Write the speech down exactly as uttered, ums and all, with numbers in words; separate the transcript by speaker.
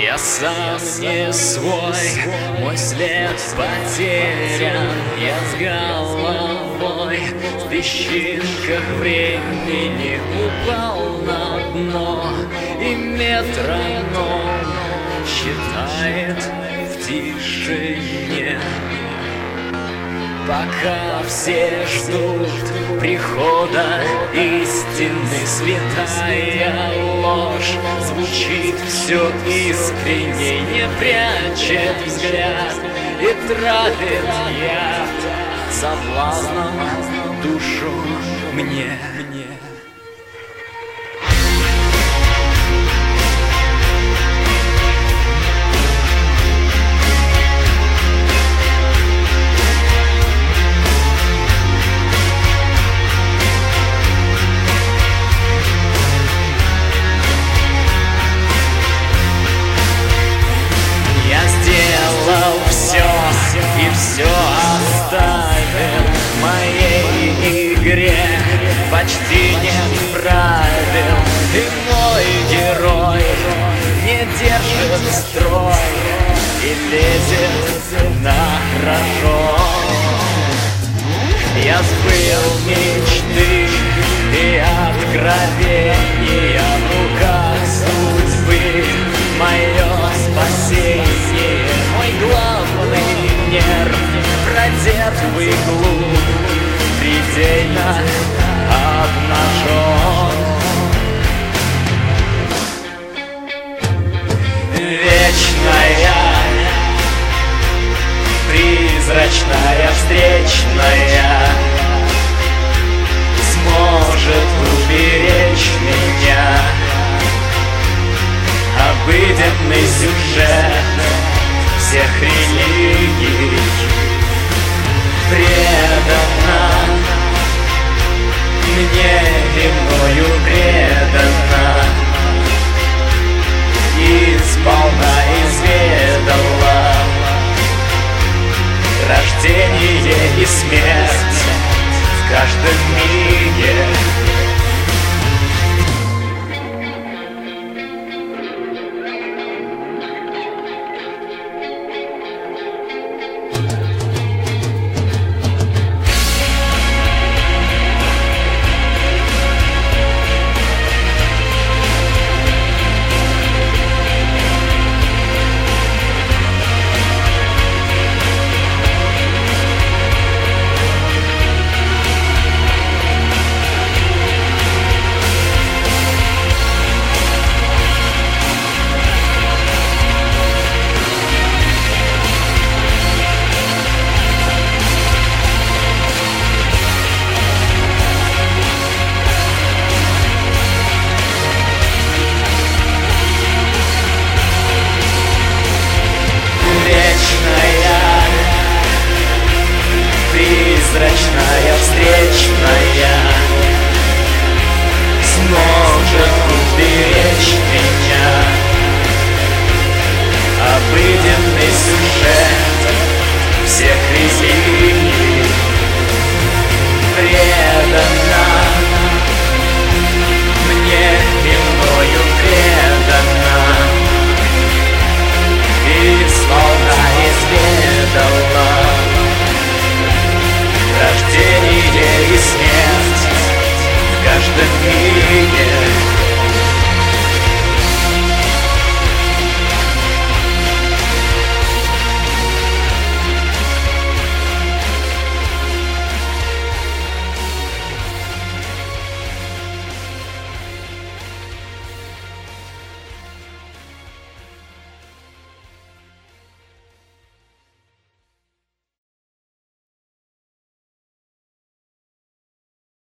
Speaker 1: Я сам не свой, мой след потерян. Я с головой в песчинках времени упал на дно, и метроном считает в тишине. Пока все ждут прихода истины, святая ложь звучит все искренне, не прячет взгляд и травит яд соблазном душу мне. И все оставил в моей игре, почти нет правил, и мой герой не держит строй и лезет на рожон. Я сбыл мечты и откровения в руках судьбы, мое спасение, мой главный нерв продет в иглу, предельно обнажен. Вечная, призрачная, встречная сможет уберечь меня. Обыденный сюжет всех религий предана мне и мною предана, и сполна изведала рождение и смерть в каждом миге. Призрачная встреча